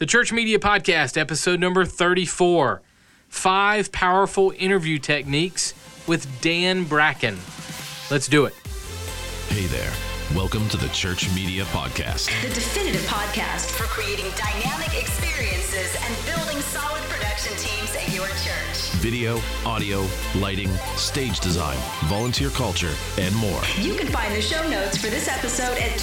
The Church Media Podcast, episode number 34. 5 powerful interview techniques with Dan Bracken. Let's do it. Hey there. Welcome to the Church Media Podcast. The definitive podcast for creating dynamic experiences and building solid production teams at your church. Video, audio, lighting, stage design, volunteer culture, and more. You can find the show notes for this episode at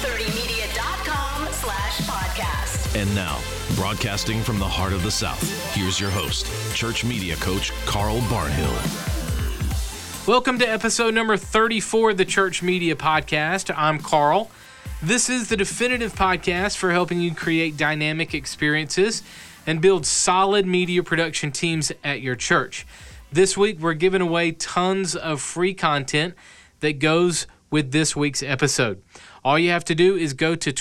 1230media.com/podcast. And now, broadcasting from the heart of the South, here's your host, Church Media Coach Carl Barnhill. Welcome to episode number 34 of the Church Media Podcast. I'm Carl. This is the definitive podcast for helping you create dynamic experiences and build solid media production teams at your church. This week, we're giving away tons of free content that goes with this week's episode. All you have to do is go to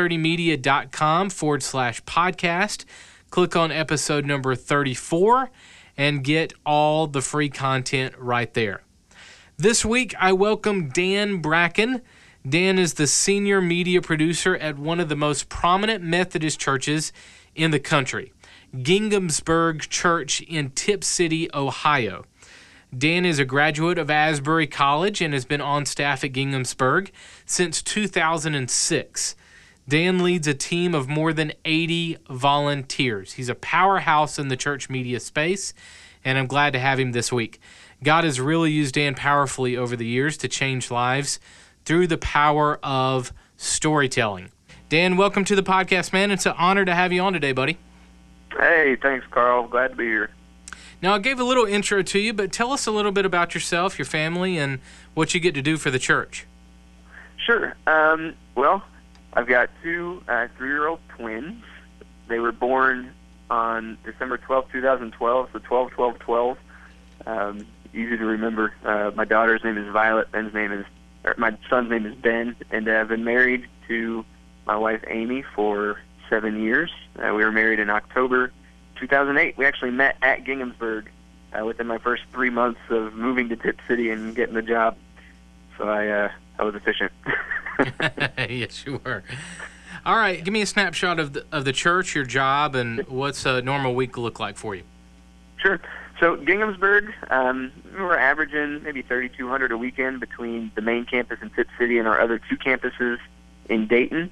1230media.com/podcast, click on episode number 34, and get all the free content right there. This week, I welcome Dan Bracken. Dan is the senior media producer at one of the most prominent Methodist churches in the country, Ginghamsburg Church in Tipp City, Ohio. Dan is a graduate of Asbury College and has been on staff at Ginghamsburg since 2006. Dan leads a team of more than 80 volunteers. He's a powerhouse in the church media space, and I'm glad to have him this week. God has really used Dan powerfully over the years to change lives through the power of storytelling. Dan, welcome to the podcast, man. It's an honor to have you on today, buddy. Hey, thanks, Carl. Glad to be here. Now, I gave a little intro to you, but tell us a little bit about yourself, your family, and what you get to do for the church. Sure. Well, I've got 2 3-year-old twins. They were born on December 12, 2012, so 12-12-12. Easy to remember. My daughter's name is Violet. My son's name is Ben, and I've been married to my wife Amy for 7 years. We were married in October 2008. We actually met at Ginghamsburg within my first 3 months of moving to Tipp City and getting the job. So I was efficient. Yes, you were. All right, give me a snapshot of the church, your job, and what's a normal week look like for you. Sure. So Ginghamsburg, we're averaging maybe 3,200 a weekend between the main campus in Tipp City and our other 2 campuses in Dayton.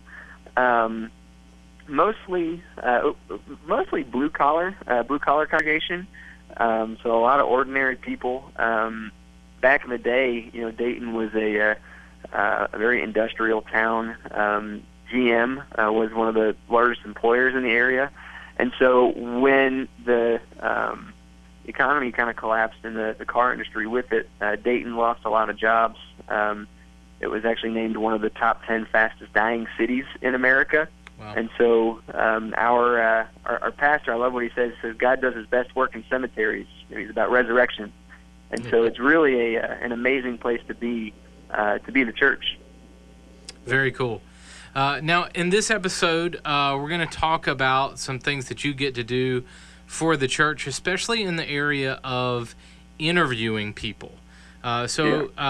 Mostly blue collar congregation. So a lot of ordinary people. Back in the day, Dayton was a very industrial town. GM was one of the largest employers in the area, and so when the economy kind of collapsed in the car industry with it, Dayton lost a lot of jobs. It was actually named one of the top 10 fastest dying cities in America. Wow. And so our pastor, I love what he says. He says God does his best work in cemeteries. He's about resurrection, and so it's really an amazing place to be the church. Very cool. Now, in this episode, we're going to talk about some things that you get to do for the church, especially in the area of interviewing people. If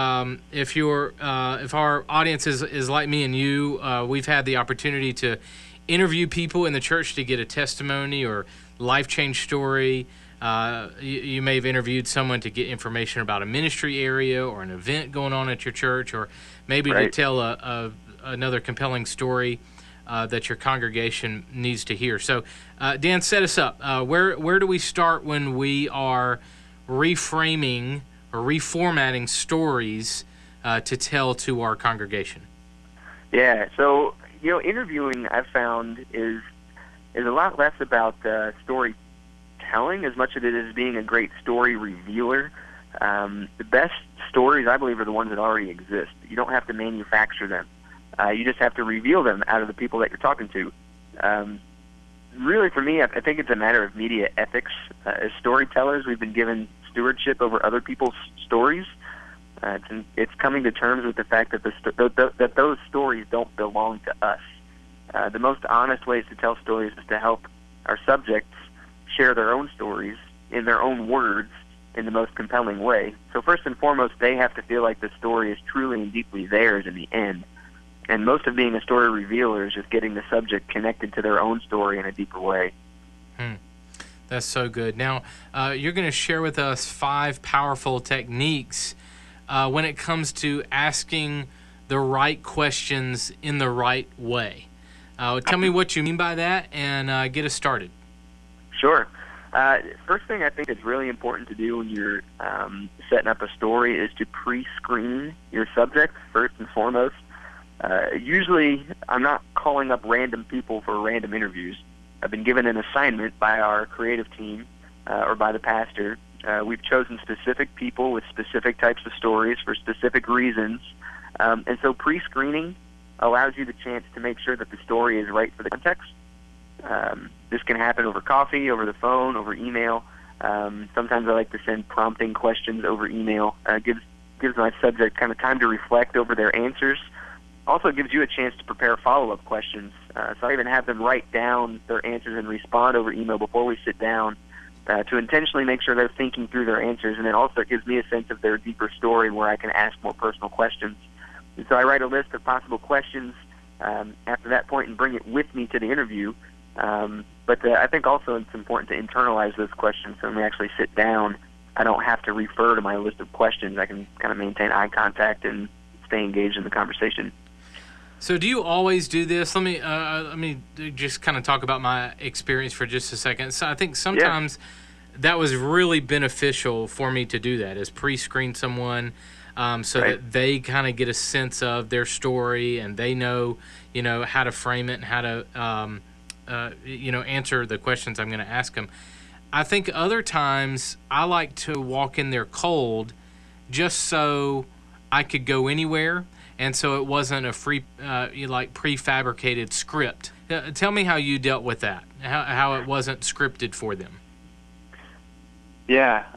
our audience is like me and you, we've had the opportunity to interview people in the church to get a testimony or life change story. You may have interviewed someone to get information about a ministry area or an event going on at your church, or maybe to tell another compelling story that your congregation needs to hear. So, Dan, set us up. Where do we start when we are reframing or reformatting stories to tell to our congregation? Yeah, so interviewing, I've found, is a lot less about storytelling as much as it is being a great story revealer. The best stories, I believe, are the ones that already exist. You don't have to manufacture them. You just have to reveal them out of the people that you're talking to. Really, for me, I think it's a matter of media ethics. As storytellers, we've been given stewardship over other people's stories. It's coming to terms with the fact that that those stories don't belong to us. The most honest ways to tell stories is to help our subjects share their own stories in their own words in the most compelling way. So first and foremost, they have to feel like the story is truly and deeply theirs in the end. And most of being a story revealer is just getting the subject connected to their own story in a deeper way. That's so good. Now, you're going to share with us 5 powerful techniques when it comes to asking the right questions in the right way. Tell me what you mean by that and get us started. Sure. First thing I think is really important to do when you're setting up a story is to pre-screen your subject first and foremost. Usually, I'm not calling up random people for random interviews. I've been given an assignment by our creative team or by the pastor. We've chosen specific people with specific types of stories for specific reasons. And so pre-screening allows you the chance to make sure that the story is right for the context. This can happen over coffee, over the phone, over email. Sometimes I like to send prompting questions over email. Gives my subject kind of time to reflect over their answers. Also gives you a chance to prepare follow-up questions. So I even have them write down their answers and respond over email before we sit down to intentionally make sure they're thinking through their answers. And then also it gives me a sense of their deeper story where I can ask more personal questions. And so I write a list of possible questions after that point and bring it with me to the interview. But I think also it's important to internalize those questions. So when we actually sit down, I don't have to refer to my list of questions. I can kind of maintain eye contact and stay engaged in the conversation. So do you always do this? Let me just kind of talk about my experience for just a second. So I think sometimes that was really beneficial for me to do that, is pre-screen someone so that they kind of get a sense of their story and they know, how to frame it and how to, answer the questions I'm going to ask them. I think other times I like to walk in there cold just so I could go anywhere. And so it wasn't a prefabricated script. Tell me how you dealt with that, how it wasn't scripted for them. Yeah.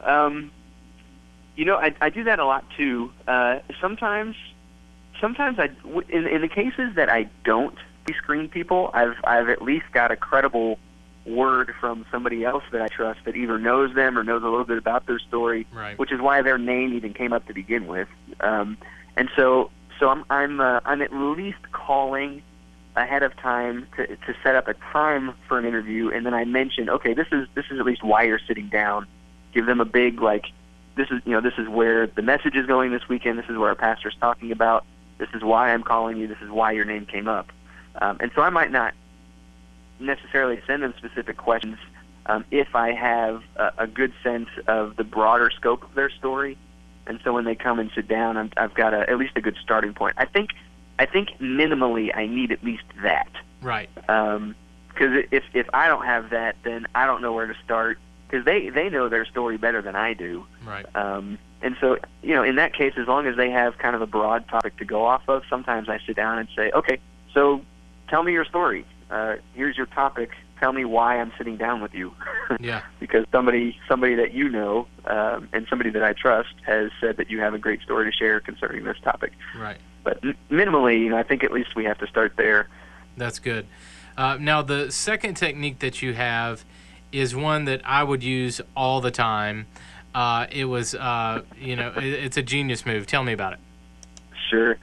I do that a lot too. Sometimes in the cases that I don't pre-screen people, I've at least got a credible word from somebody else that I trust that either knows them or knows a little bit about their story, which is why their name even came up to begin with. And so I'm at least calling ahead of time to set up a time for an interview, and then I mention, okay, this is at least why you're sitting down. Give them a big this is where the message is going this weekend. This is where our pastor's talking about. This is why I'm calling you. This is why your name came up. And so I might not necessarily send them specific questions if I have a good sense of the broader scope of their story. And so when they come and sit down, I've got at least a good starting point. I think minimally I need at least that. Right. Because if I don't have that, then I don't know where to start. Because they know their story better than I do. Right. And so, in that case, as long as they have kind of a broad topic to go off of, sometimes I sit down and say, okay, so tell me your story. Here's your topic. Tell me why I'm sitting down with you. Yeah. Because somebody that you know and somebody that I trust has said that you have a great story to share concerning this topic. Right. But minimally, I think at least we have to start there. That's good. Now, the second technique that you have is one that I would use all the time. It was, it's a genius move. Tell me about it. Sure.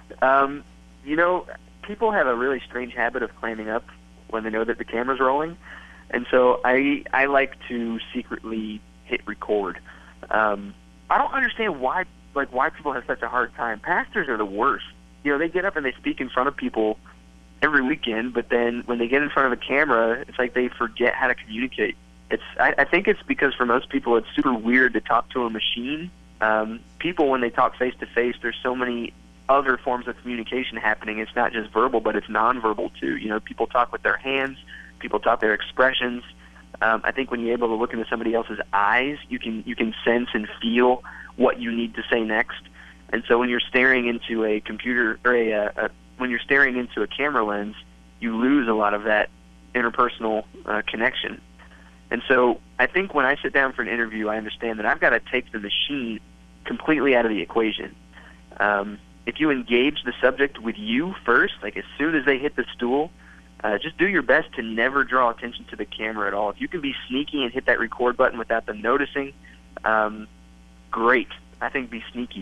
People have a really strange habit of clamming up when they know that the camera's rolling. And so I like to secretly hit record. I don't understand why people have such a hard time. Pastors are the worst. They get up and they speak in front of people every weekend, but then when they get in front of a camera, it's like they forget how to communicate. I think it's because for most people it's super weird to talk to a machine. People, when they talk face-to-face, there's so many other forms of communication happening. It's not just verbal, but it's nonverbal too. People talk with their hands, people talk their expressions. I think when you're able to look into somebody else's eyes, you can sense and feel what you need to say next. And so when you're staring into a computer or when you're staring into a camera lens, you lose a lot of that interpersonal connection. And so I think when I sit down for an interview, I understand that I've got to take the machine completely out of the equation. If you engage the subject with you first, like as soon as they hit the stool, just do your best to never draw attention to the camera at all. If you can be sneaky and hit that record button without them noticing, great. I think be sneaky.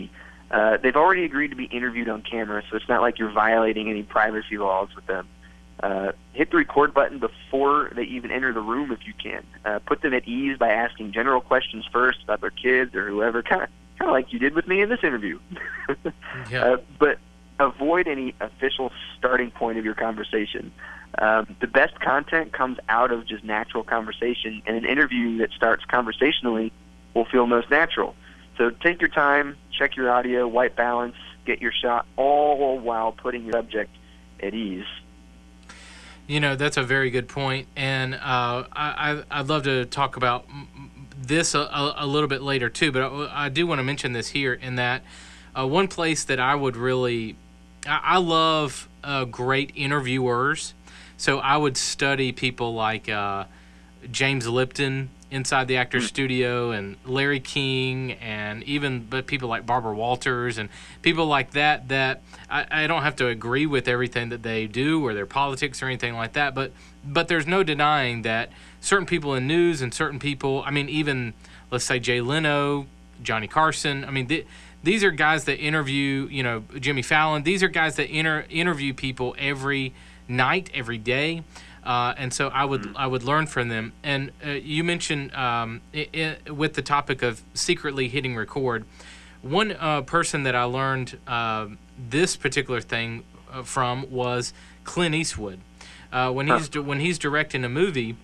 They've already agreed to be interviewed on camera, so it's not like you're violating any privacy laws with them. Hit the record button before they even enter the room if you can. Put them at ease by asking general questions first about their kids or whoever, kind of like you did with me in this interview. Yeah. But avoid any official starting point of your conversation. The best content comes out of just natural conversation, and an interview that starts conversationally will feel most natural. So take your time, check your audio, white balance, get your shot, all while putting your subject at ease. You know, that's a very good point, and I'd love to talk about this a little bit later too, but I do want to mention this here in that one place that I would really, I love great interviewers, so I would study people like James Lipton inside the Actors Studio, and Larry King, and even people like Barbara Walters and people like that I don't have to agree with everything that they do or their politics or anything like that, but there's no denying that certain people in news and certain people, I mean, even let's say Jay Leno, Johnny Carson, I mean, these are guys that interview, you know, Jimmy Fallon, these are guys that interview people every night, every day. And so I would learn from them. And you mentioned with the topic of secretly hitting record, one person that I learned this particular thing from was Clint Eastwood. When he's directing a movie,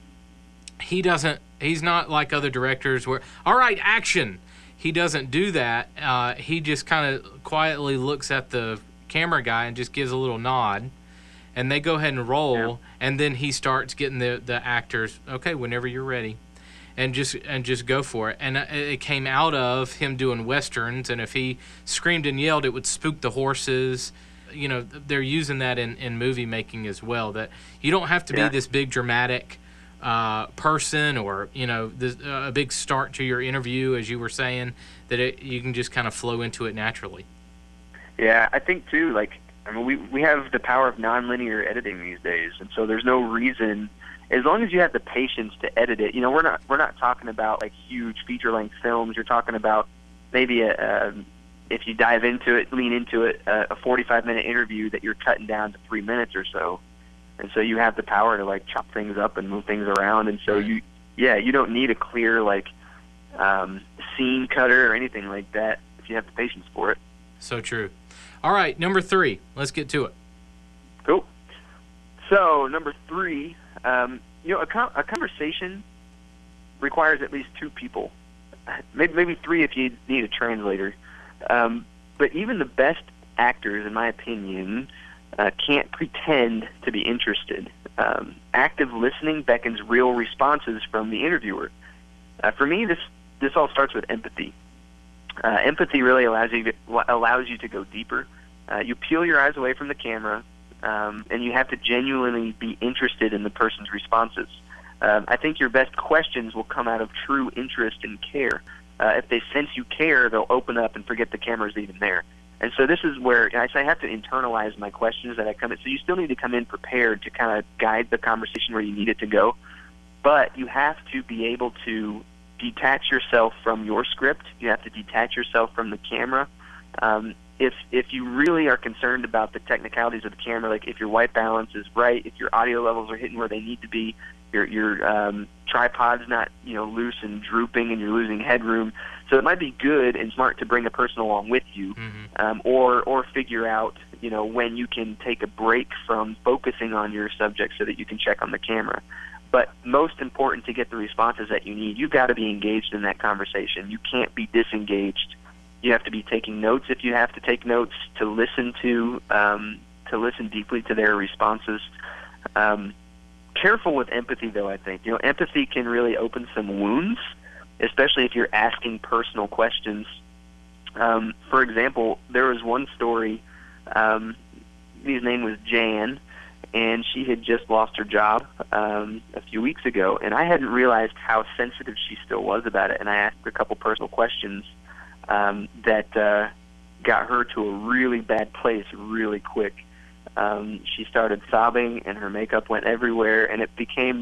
he's not like other directors where, all right, action. He doesn't do that. He just kind of quietly looks at the camera guy and just gives a little nod. And they go ahead and roll, and then he starts getting the actors, okay, whenever you're ready, and just go for it. And it came out of him doing westerns, and if he screamed and yelled, it would spook the horses. You know, they're using that in movie making as well, that you don't have to be this big dramatic person or, you know, a big start to your interview, as you were saying, that you can just kind of flow into it naturally. Yeah, I think, too, like, I mean, we have the power of nonlinear editing these days, and so there's no reason, as long as you have the patience to edit it. You know, we're not talking about like huge feature-length films. You're talking about maybe if you dive into it, lean into it, a 45-minute interview that you're cutting down to 3 minutes or so, and so you have the power to like chop things up and move things around, and so you don't need a clear like scene cutter or anything like that if you have the patience for it. So true. All right, number 3. Let's get to it. Cool. So, number 3, you know, a conversation requires at least 2 people, maybe 3 if you need a translator. But even the best actors, in my opinion, can't pretend to be interested. Active listening beckons real responses from the interviewer. For me, this all starts with empathy. Empathy really allows you to go deeper. You peel your eyes away from the camera, and you have to genuinely be interested in the person's responses. I think your best questions will come out of true interest and care. If they sense you care, they'll open up and forget the camera's even there. And so this is where I have to internalize my questions that I come in. So you still need to come in prepared to kind of guide the conversation where you need it to go. But you have to be able to detach yourself from your script. You have to detach yourself from the camera. If you really are concerned about the technicalities of the camera, like if your white balance is right, if your audio levels are hitting where they need to be, your tripod's not loose and drooping, and you're losing headroom. So it might be good and smart to bring a person along with you, or figure out when you can take a break from focusing on your subject so that you can check on the camera. But most important, to get the responses that you need, you've got to be engaged in that conversation. You can't be disengaged. You have to be taking notes if you have to take notes, to listen deeply to their responses. Careful with empathy, though, I think. Empathy can really open some wounds, especially if you're asking personal questions. For example, there was one story, his name was Jan, and she had just lost her job a few weeks ago, and I hadn't realized how sensitive she still was about it, and I asked her a couple personal questions that got her to a really bad place really quick. She started sobbing, and her makeup went everywhere, and it became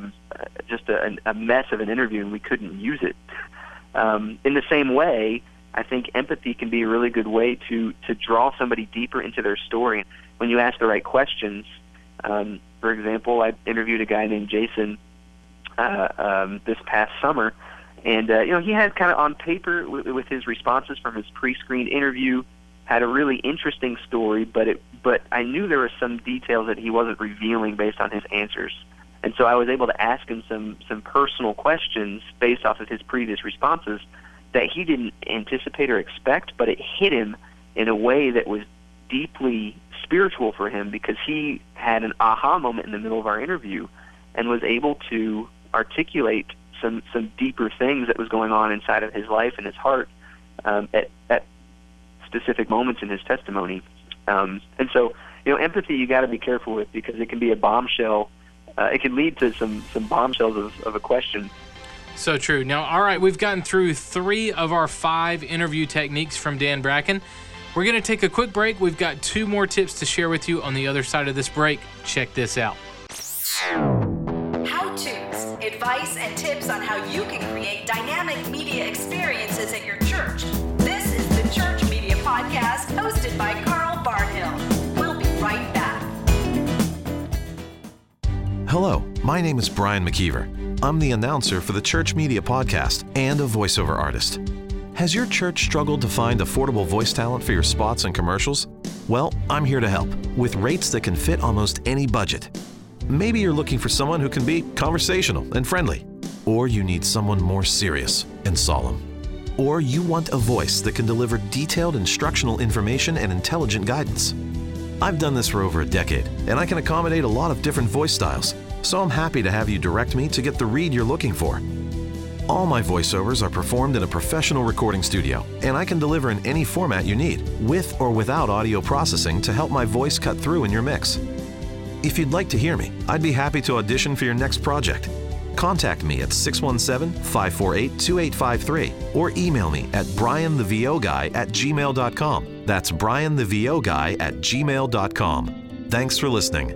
just a mess of an interview, and we couldn't use it. In the same way, I think empathy can be a really good way to draw somebody deeper into their story when you ask the right questions. For example, I interviewed a guy named Jason this past summer, and he had kind of on paper with his responses from his pre-screened interview, had a really interesting story, but I knew there were some details that he wasn't revealing based on his answers. And so I was able to ask him some personal questions based off of his previous responses that he didn't anticipate or expect, but it hit him in a way that was deeply spiritual for him, because he had an aha moment in the middle of our interview and was able to articulate some deeper things that was going on inside of his life and his heart at specific moments in his testimony. And so, empathy you got to be careful with, because it can be a bombshell. It can lead to some bombshells of a question. So true. Now, all right, we've gotten through 3 of our 5 interview techniques from Dan Bracken. We're going to take a quick break. We've got 2 more tips to share with you on the other side of this break. Check this out. How-tos, advice, and tips on how you can create dynamic media experiences at your church. This is the Church Media Podcast, hosted by Carl Barnhill. We'll be right back. Hello, my name is Brian McKeever. I'm the announcer for the Church Media Podcast and a voiceover artist. Has your church struggled to find affordable voice talent for your spots and commercials? Well, I'm here to help with rates that can fit almost any budget. Maybe you're looking for someone who can be conversational and friendly, or you need someone more serious and solemn. Or you want a voice that can deliver detailed instructional information and intelligent guidance. I've done this for over a decade, and I can accommodate a lot of different voice styles, so I'm happy to have you direct me to get the read you're looking for. All my voiceovers are performed in a professional recording studio, and I can deliver in any format you need, with or without audio processing, to help my voice cut through in your mix. If you'd like to hear me, I'd be happy to audition for your next project. Contact me at 617-548-2853 or email me at brianthevoguy@gmail.com. That's brianthevoguy@gmail.com. Thanks for listening.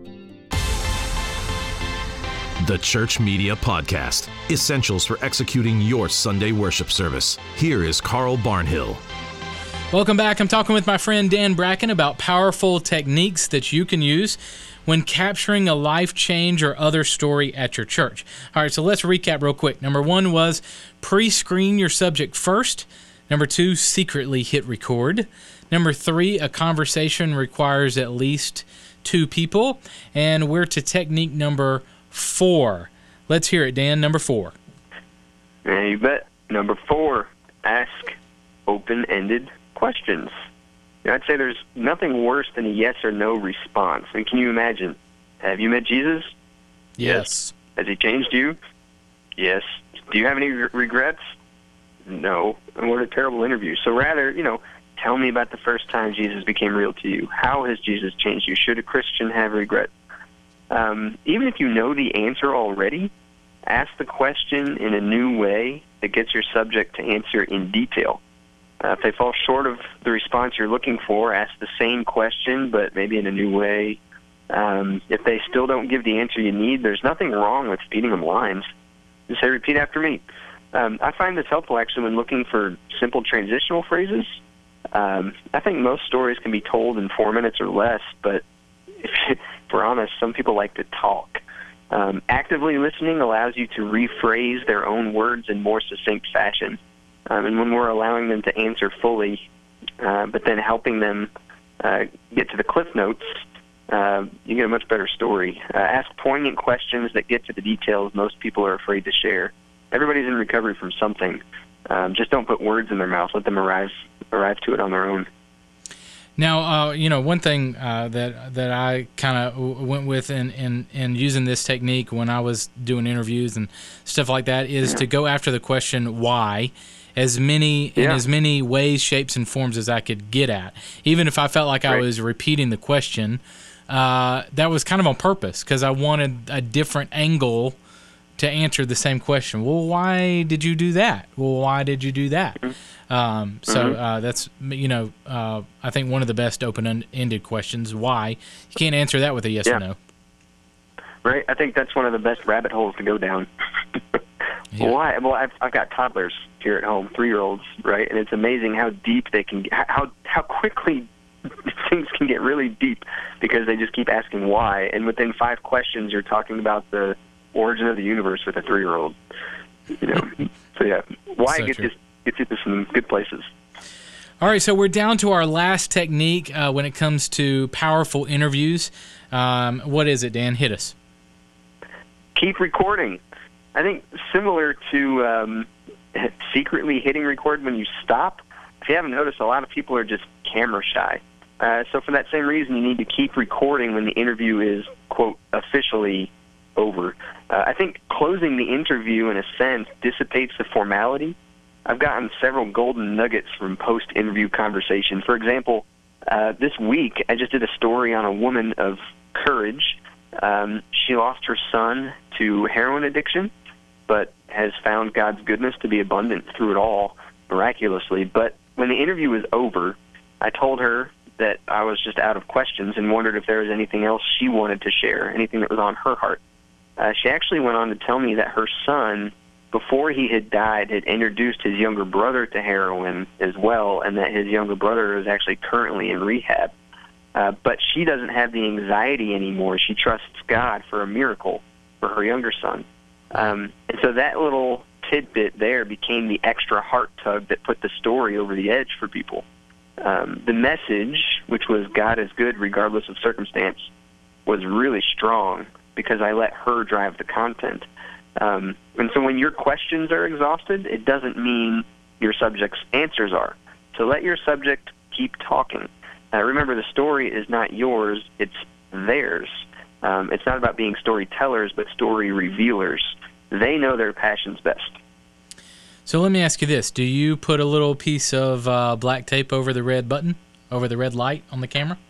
The Church Media Podcast. Essentials for executing your Sunday worship service. Here is Carl Barnhill. Welcome back. I'm talking with my friend Dan Bracken about powerful techniques that you can use when capturing a life change or other story at your church. All right, so let's recap real quick. Number 1 was pre-screen your subject first. Number 2, secretly hit record. Number 3, a conversation requires at least 2 people. And we're to technique number 4. Let's hear it, Dan. Number 4. Yeah, you bet. Number 4, ask open-ended questions. I'd say there's nothing worse than a yes or no response. I mean, can you imagine? Have you met Jesus? Yes. Has he changed you? Yes. Do you have any regrets? No. And what a terrible interview. So rather, tell me about the first time Jesus became real to you. How has Jesus changed you? Should a Christian have regrets? Even if you know the answer already, ask the question in a new way that gets your subject to answer in detail. If they fall short of the response you're looking for, ask the same question, but maybe in a new way. If they still don't give the answer you need, there's nothing wrong with feeding them lines. Just say, repeat after me. I find this helpful, actually, when looking for simple transitional phrases. I think most stories can be told in 4 minutes or less, but if we're honest, some people like to talk. Actively listening allows you to rephrase their own words in more succinct fashion. And when we're allowing them to answer fully, but then helping them get to the cliff notes, you get a much better story. Ask poignant questions that get to the details most people are afraid to share. Everybody's in recovery from something. Just don't put words in their mouth. Let them arrive to it on their own. Now, one thing that I kind of went with in using this technique when I was doing interviews and stuff like that is to go after the question why, in as many ways, shapes, and forms as I could get at. Even if I felt like I was repeating the question, that was kind of on purpose because I wanted a different angle to answer the same question. Well, why did you do that? Well, why did you do that? That's, I think one of the best open-ended questions. Why? You can't answer that with a yes or no. Right. I think that's one of the best rabbit holes to go down. Yeah. Why? Well, I've got toddlers here at home, 3-year-olds, right? And it's amazing how deep they can, how quickly things can get really deep because they just keep asking why. And within 5 questions, you're talking about the origin of the universe with a 3-year-old. So yeah, why So gets true. you to some good places. All right, so we're down to our last technique when it comes to powerful interviews. What is it, Dan? Hit us. Keep recording. I think similar to secretly hitting record when you stop. If you haven't noticed, a lot of people are just camera shy. So for that same reason, you need to keep recording when the interview is, quote, officially over. I think closing the interview, in a sense, dissipates the formality. I've gotten several golden nuggets from post-interview conversation. For example, this week, I just did a story on a woman of courage. She lost her son to heroin addiction, but has found God's goodness to be abundant through it all, miraculously. But when the interview was over, I told her that I was just out of questions and wondered if there was anything else she wanted to share, anything that was on her heart. She actually went on to tell me that her son, before he had died, had introduced his younger brother to heroin as well, and that his younger brother is actually currently in rehab. But she doesn't have the anxiety anymore. She trusts God for a miracle for her younger son. And so that little tidbit there became the extra heart tug that put the story over the edge for people. The message, which was God is good regardless of circumstance, was really strong because I let her drive the content. And so when your questions are exhausted, it doesn't mean your subject's answers are. So let your subject keep talking. Remember, the story is not yours, it's theirs. It's not about being storytellers, but story revealers. They know their passions best. So let me ask you this. Do you put a little piece of black tape over the red button, over the red light on the camera?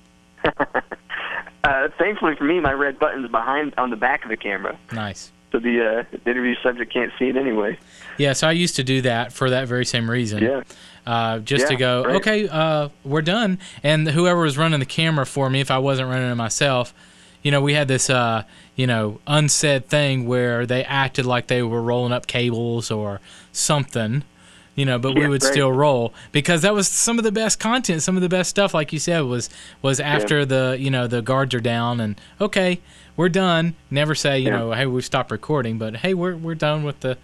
Thankfully for me, my red button's behind on the back of the camera. Nice. So the interview subject can't see it anyway. Yeah, so I used to do that for that very same reason. Yeah. Just to go, right. okay, we're done. And whoever was running the camera for me, if I wasn't running it myself, we had this, unsaid thing where they acted like they were rolling up cables or something, but we would still roll because that was some of the best content, some of the best stuff, like you said, was after the guards are down and, okay, we're done. Never say, hey, we've stopped recording, but hey, we're done with the,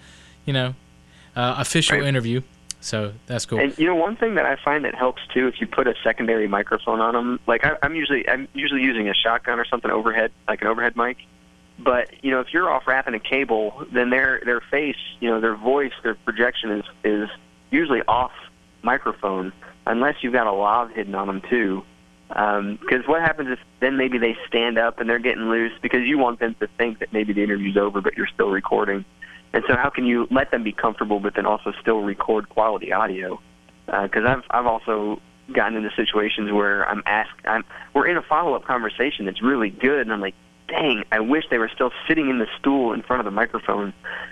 official interview. So that's cool. And one thing that I find that helps too, if you put a secondary microphone on them, like I'm usually using a shotgun or something overhead, like an overhead mic. But if you're off wrapping a cable, then their face, their voice, their projection is usually off microphone, unless you've got a lav hidden on them too. Because what happens if then maybe they stand up and they're getting loose because you want them to think that maybe the interview's over, but you're still recording. And so how can you let them be comfortable but then also still record quality audio? Because I've also gotten into situations where we're in a follow-up conversation that's really good, and I'm like, dang, I wish they were still sitting in the stool in front of the microphone.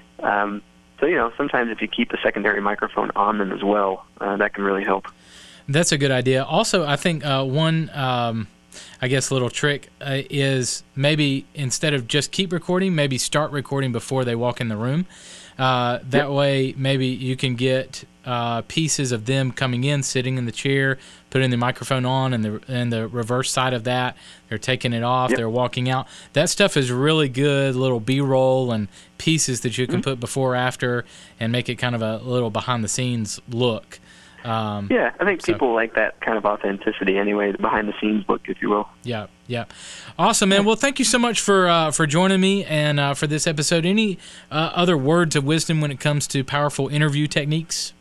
So, sometimes if you keep a secondary microphone on them as well, that can really help. That's a good idea. Also, I think one little trick is maybe instead of just keep recording, maybe start recording before they walk in the room. That way, maybe you can get pieces of them coming in, sitting in the chair, putting the microphone on, and the reverse side of that, they're taking it off, they're walking out. That stuff is really good, little B-roll and pieces that you can put before, after, and make it kind of a little behind-the-scenes look. I think people like that kind of authenticity anyway, the behind-the-scenes look, if you will. Yeah. Awesome, man. Well, thank you so much for joining me and for this episode. Any other words of wisdom when it comes to powerful interview techniques?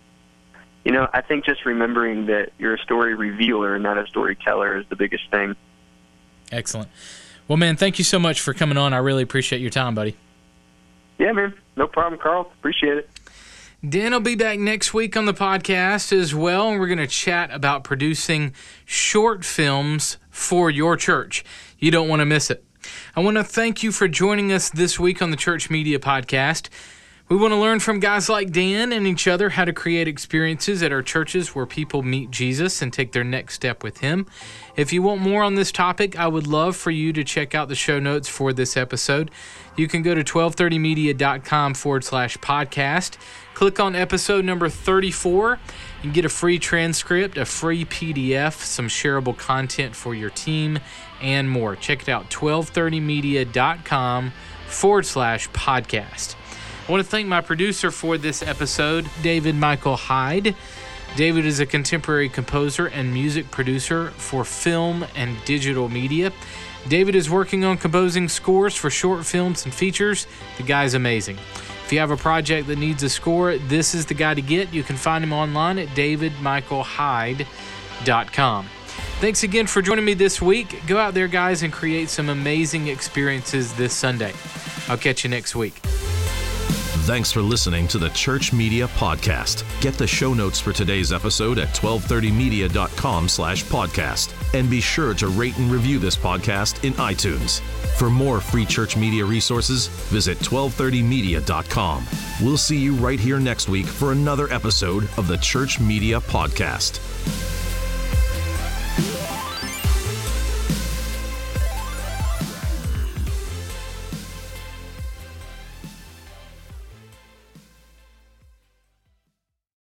I think just remembering that you're a story revealer and not a storyteller is the biggest thing. Excellent. Well, man, thank you so much for coming on. I really appreciate your time, buddy. Yeah, man. No problem, Carl. Appreciate it. Dan will be back next week on the podcast as well, and we're going to chat about producing short films for your church. You don't want to miss it. I want to thank you for joining us this week on the Church Media Podcast. We want to learn from guys like Dan and each other how to create experiences at our churches where people meet Jesus and take their next step with Him. If you want more on this topic, I would love for you to check out the show notes for this episode. You can go to 1230media.com/podcast. Click on episode number 34 and get a free transcript, a free PDF, some shareable content for your team, and more. Check it out, 1230media.com/podcast. I want to thank my producer for this episode, David Michael Hyde. David is a contemporary composer and music producer for film and digital media. David is working on composing scores for short films and features. The guy's amazing. If you have a project that needs a score, this is the guy to get. You can find him online at davidmichaelhyde.com. Thanks again for joining me this week. Go out there, guys, and create some amazing experiences this Sunday. I'll catch you next week. Thanks for listening to the Church Media Podcast. Get the show notes for today's episode at 1230media.com/podcast. And be sure to rate and review this podcast in iTunes. For more free church media resources, visit 1230media.com. We'll see you right here next week for another episode of the Church Media Podcast.